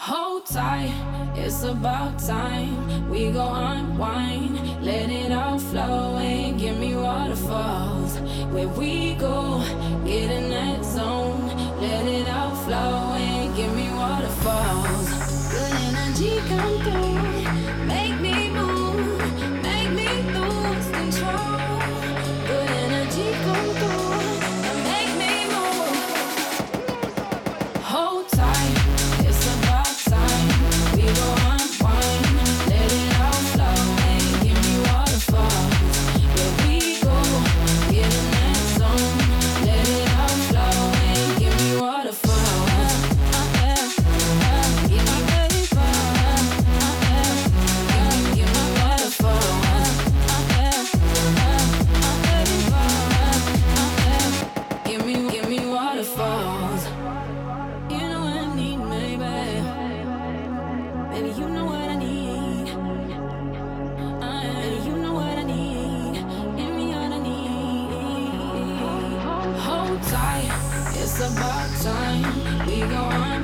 Hold tight, it's about time. We go unwind, let it all flow and give me waterfalls. Where we go, get in that zone, let it all flow and give me waterfalls. Good energy come through, make me move, make me lose control. Good energy come through and make me move. Hold tight, it's about time. We go unwind, let it all flow and give me waterfalls. Where we go, get in that zone, let it all flow and give me waterfalls. Give me waterfalls. Give me waterfalls. Give me waterfalls. You know what I need, baby. Baby, you know what I need. Baby, you know what I need. Give me what I need. Hold tight, it's about time. We go on.